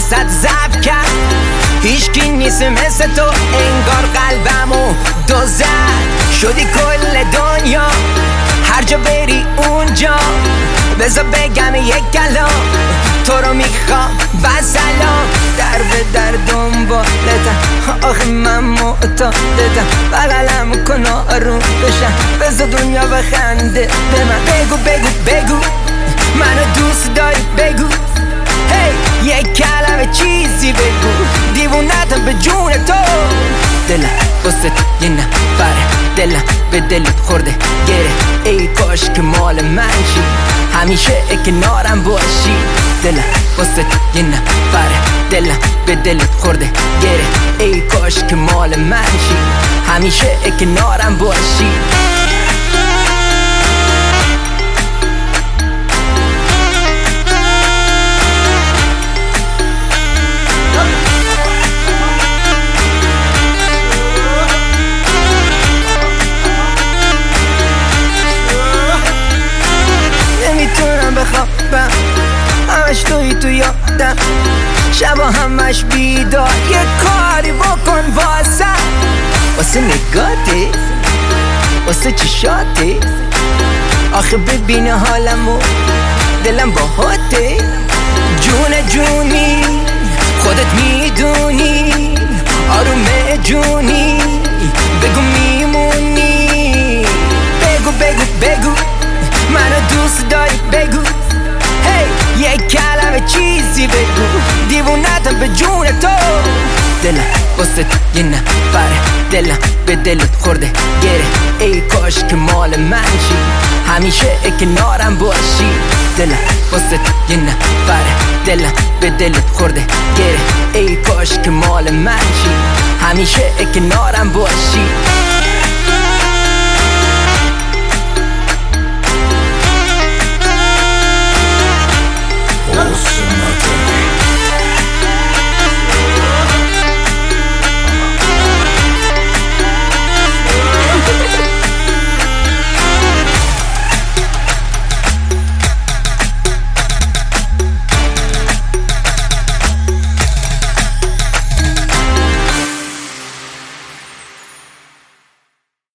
واسط ضبط کرد. هیچکی نیست مثل تو، انگار قلبمو دو زد. شدی کل دنیا، هر جا بری اونجا. بذار بگم یک کلام، تو رو میخوام و سلام. در به در دنبالتم، آخه من معتادتم. بغلم کن آروم بشم، بذار دنیا بخنده به من. بگو بگو بگو منو دوست داری، بگو هی یک کلمه چیزی بگو. دیوونتم به جون تو، دلم واسه یه نفره، دلم به دلت خورده گره. ای کاش که مال من شی، همیشه کنارم باشی. دلم واسه یه نفره، دلم به دلت خورده گره. ای کاش که مال من شی، همیشه کنارم باشی. نمیتونم بخوابم، همش توی تو یادم. شبا همش بیدار، یه کاری بکن واسه نگاهی، واسه چشاتی. آخه ببین حالمو، دلم باهاته. جون جونی خودت میدونی، آروم جونی بگو میمونی. بگو بگو بگو منو دوست داری، بگو هی یک کلمه چیزی بگو. دیوونتم به جون تو، دلم واسه یه نفره، دلم به دلت خورده گره. ای کاش که مال من شی، همیشه کنارم باشی. دلم واسه یه نفره، دلم به دلت خورده گره. ای کاش که مال من شی، همیشه کنارم باشی.